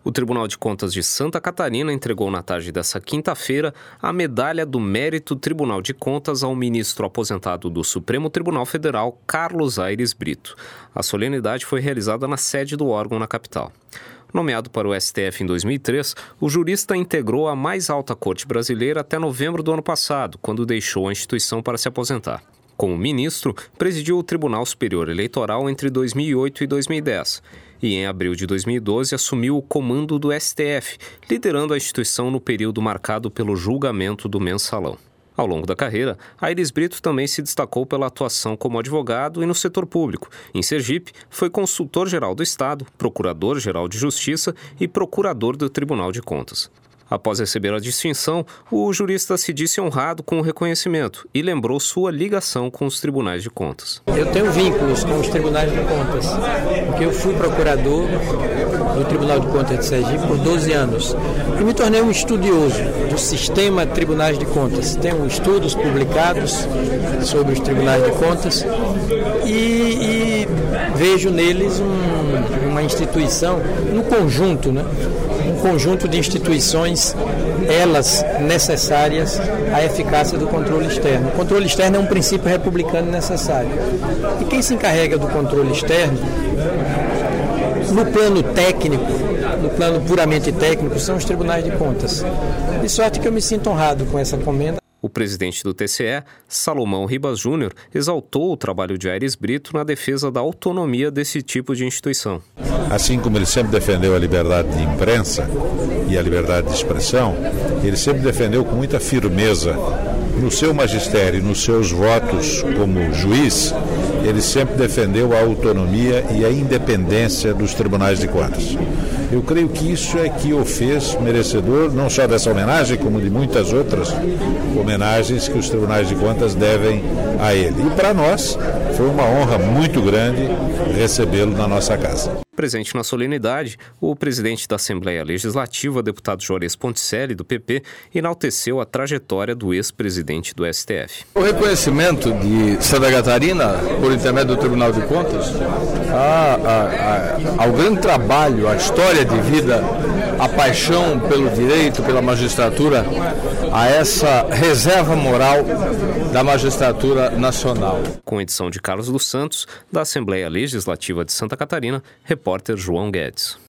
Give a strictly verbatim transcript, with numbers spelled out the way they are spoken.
O Tribunal de Contas de Santa Catarina entregou na tarde dessa quinta-feira a Medalha do Mérito Tribunal de Contas ao ministro aposentado do Supremo Tribunal Federal, Carlos Aires Brito. A solenidade foi realizada na sede do órgão na capital. Nomeado para o S T F em dois mil e três, o jurista integrou a mais alta corte brasileira até novembro do ano passado, quando deixou a instituição para se aposentar. Como ministro, presidiu o Tribunal Superior Eleitoral entre dois mil e oito e dois mil e dez e, em abril de dois mil e doze, assumiu o comando do S T F, liderando a instituição no período marcado pelo julgamento do Mensalão. Ao longo da carreira, Aires Brito também se destacou pela atuação como advogado e no setor público. Em Sergipe, foi consultor-geral do Estado, procurador-geral de Justiça e procurador do Tribunal de Contas. Após receber a distinção, o jurista se disse honrado com o reconhecimento e lembrou sua ligação com os tribunais de contas. Eu tenho vínculos com os tribunais de contas, porque eu fui procurador do Tribunal de Contas de Sergipe por doze anos e me tornei um estudioso do sistema de tribunais de contas. Tenho estudos publicados sobre os tribunais de contas e, e vejo neles um, uma instituição, no conjunto, né? um conjunto de instituições, elas necessárias à eficácia do controle externo. O controle externo é um princípio republicano necessário. E quem se encarrega do controle externo, no plano técnico, no plano puramente técnico, são os tribunais de contas. De sorte que eu me sinto honrado com essa comenda. O presidente do T C E, Salomão Ribas Júnior, exaltou o trabalho de Aires Brito na defesa da autonomia desse tipo de instituição. Assim como ele sempre defendeu a liberdade de imprensa e a liberdade de expressão, ele sempre defendeu com muita firmeza no seu magistério, nos seus votos como juiz, ele sempre defendeu a autonomia e a independência dos tribunais de contas. Eu creio que isso é que o fez merecedor não só dessa homenagem, como de muitas outras homenagens que os tribunais de contas devem a ele. E para nós foi uma honra muito grande recebê-lo na nossa casa. Presente na solenidade, o presidente da Assembleia Legislativa, deputado Juarez Ponticelli, do P P, enalteceu a trajetória do ex-presidente do S T F. O reconhecimento de Santa Catarina, por intermédio do Tribunal de Contas, a, a, a, ao grande trabalho, à história de vida, a paixão pelo direito, pela magistratura, a essa reserva moral da magistratura nacional. Com edição de Carlos dos Santos, da Assembleia Legislativa de Santa Catarina, repórter João Guedes.